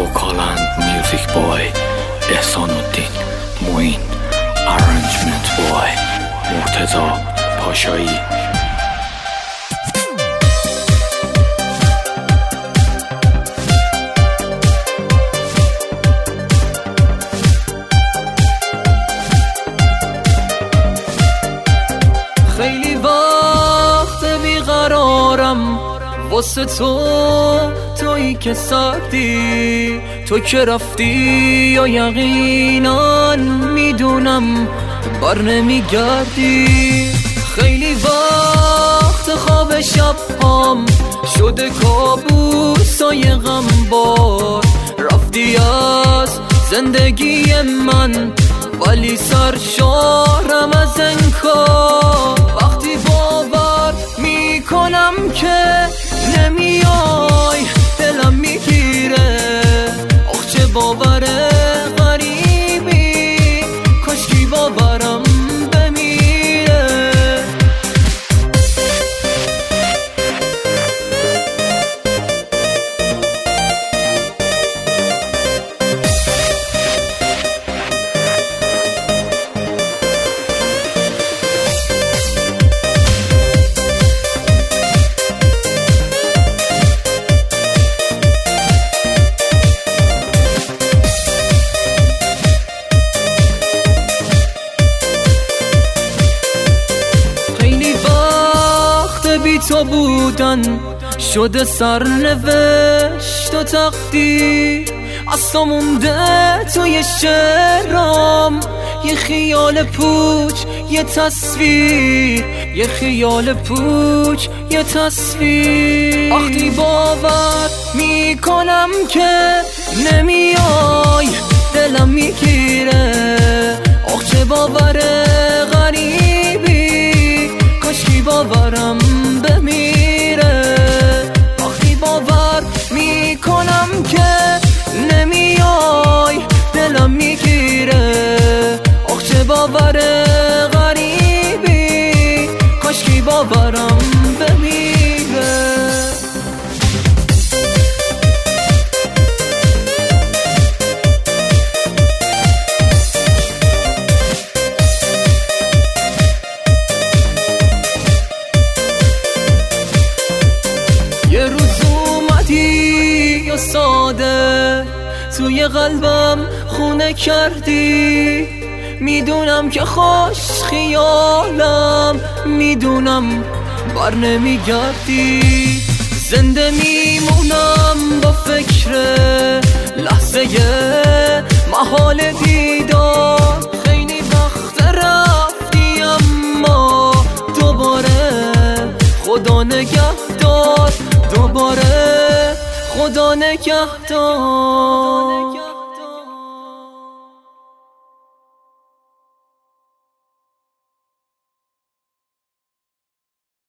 وکالند میوزیک بای احسان الدین معین، ارنجمنت بای مرتضی پاشایی. خیلی وقت بیقرارم واسه تویی که سردی، تو که رفتی یا یقینا میدونم بر نمیگردی. خیلی وقت خواب شبام شده کابوسای غمبار، رفتی از زندگی من ولی سرشارم از انکار. وقتی باور میکنم که نمیای دلم میگیره، آخ چه باور غریبی، کاشکی باورم بمیره. بی تو بودن شده سرنوشت و تقدیر، از تو مونده توی شعرام یه خیال پوچ یه تصویر، یه خیال پوچ یه تصویر. وقتی باور میکنم که نمیای دلم میگیره، آخ چه باور غریبی، کاشکی باورم بمیره. وقتی باور میکنم که نمیای دلم میگیره، آخ چه باور غریبی، کاشکی باورم بمیره. یه روز اومدی یا ساده توی قلبم خونه کردی، میدونم که خوش خیالم، میدونم بر نمیگردی. زنده میمونم با فکر لحظه محال دیدار، خیلی وقت رفتی اما دوباره خدا نگهدار، دوباره خدا نگهدار.